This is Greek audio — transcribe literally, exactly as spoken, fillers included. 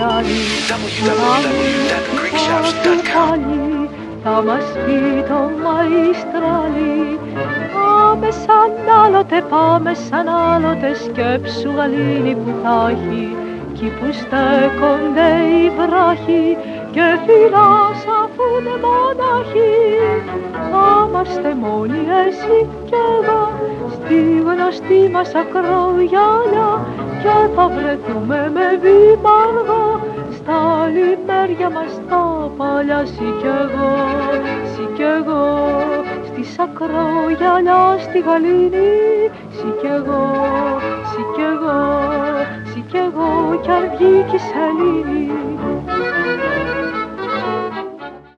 γυάλι, double-u double-u double-u dot greek shouts dot com. θα μας πει το μαϊστράλι. Πάμε σαν άλλοτε, πάμε σαν άλλοτε, σκέψου γαλήνη που θα έχει, κι που στέκονται οι βράχοι και φυλάς αφού είναι μονάχοι. Θα είμαστε μόνοι εσύ κι εγώ στη γνωστή μας ακρογιαλιά και θα βρεθούμε με βήμα αργό στα λιμέρια μας τα παλιά. Συ κι εγώ, συ κι εγώ, στη σακρογιαλιά στη γαλήνη. Συ κι εγώ, συ κι εγώ, συ κι εγώ κι αν βγει κι η σελήνη.